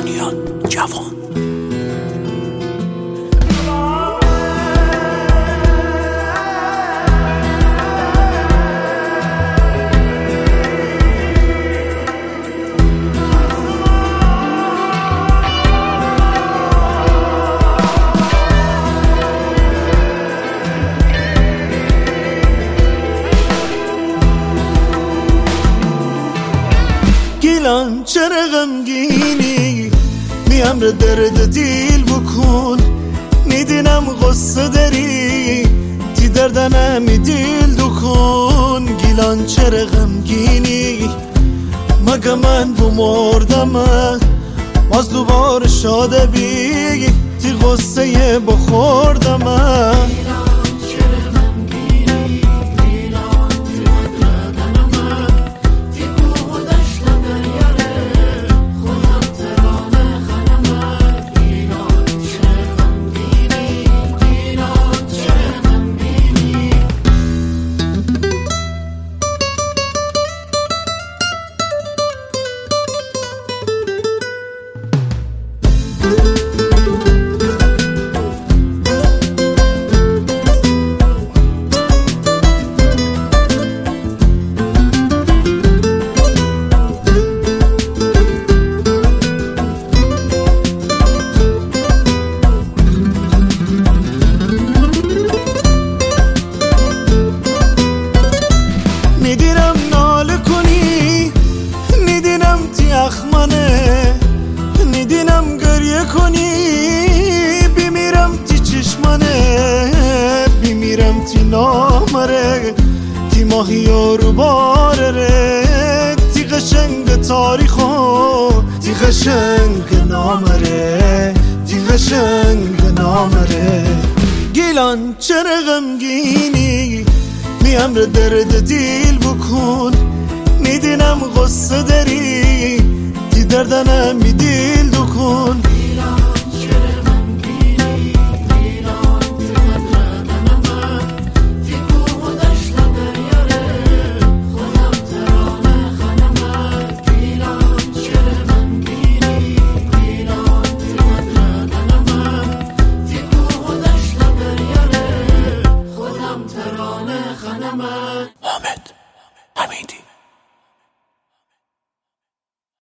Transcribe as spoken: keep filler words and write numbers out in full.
ایرانیان جوان. گیلان چرا غمگینی میم رو درد دیل بکن میدینم غصه داری تی دردنمی دیل دکن. گیلان چرا غمگینی مگه من بمردم باز دوباره شاده بی تی غصه بخوردم. میدینم ناله کنی میدینم تی اخمانه میدینم گریه کنی بیمیرم تی چشمانه بیمیرم تی نامره تی ماهی رو باره تی قشنگ تاریخو تی قشنگ نامره تی قشنگ نامره. گیلان چرا غمگینی میم رو درد دیل بکن میدینم غصه داری تی دردنمی دیل دکن.